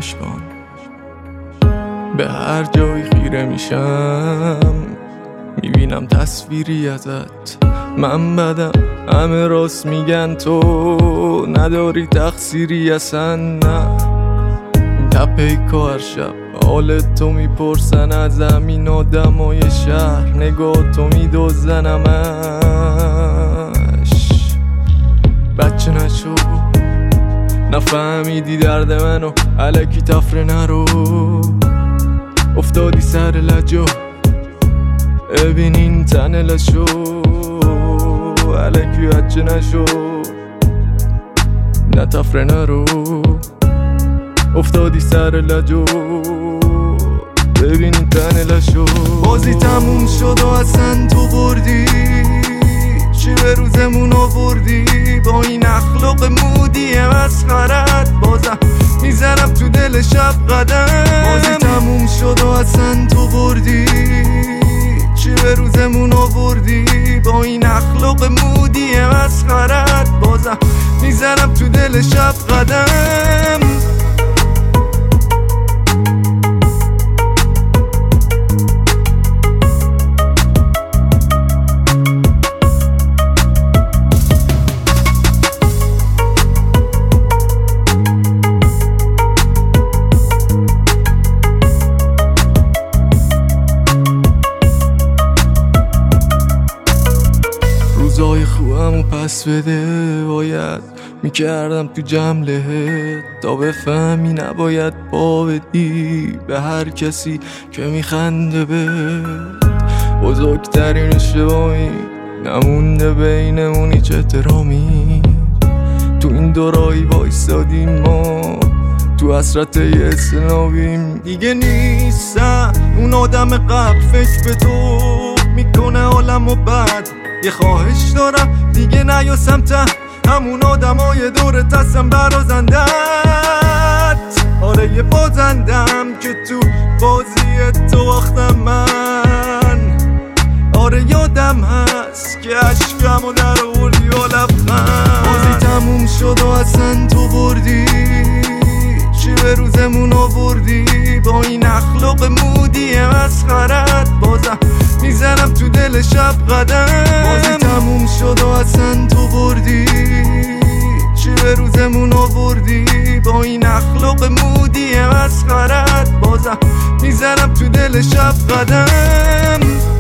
اشکام. به هر جایی خیره میشم میبینم تصویری ازت. من بدم، همه راست میگن تو نداری تقصیری اصلا. نه تپیکا هر شب حال تو میپرسن از همین آدمای شهر. نگاه تو میدوزنمش. بچه نشو، نفهمیدی درد منو، الکی تفره نرو. افتادی سر لجا، ببین این تن لشو. الکی بچه نشو، نه تفره نرو. افتادی سر لجو، ببین این تن لشو. بازی تموم شد و اصلا تو بردی. چی به روزمون آوردی با این اخلاق مودی مسخرت. بازم میزنم تو دل شب قدم. بازی تموم شد و اصلا تو بردی. چی به روزمون آوردی با این اخلاق مودی مسخرت. بازم میزنم تو دل شب قدم. روزای خوبمو پس بده، باید میکردم تو جمله تا بفهمی نباید پا بدی به هر کسی که میخنده به. بزرگترین اشتباهی نمونده بینمون هیچ احترامی. تو این دورایی وایستادیم ما، تو حسرت اسلامیم. دیگه نیستم اون آدم قبل، فکر به تو میکنه عالمو بد. یه خواهش دارم دیگه نیا سمت همون آدمای دورت هستم برازندت. آره یه بازندم که تو بازی تو باختم من. آره یادم هست که عشقمو در آوردی و لبخند. بازی تموم شد و اصلا تو بردی. چی به روزمون آوردی با این اخلاق مودی مسخرت. بازم میزنم تو دل شب قدم. بازی تموم شد و اصلا تو بردی. چی به روزمون آوردی با این اخلاق مودی مسخرت. بازم میزنم تو دل شب قدم.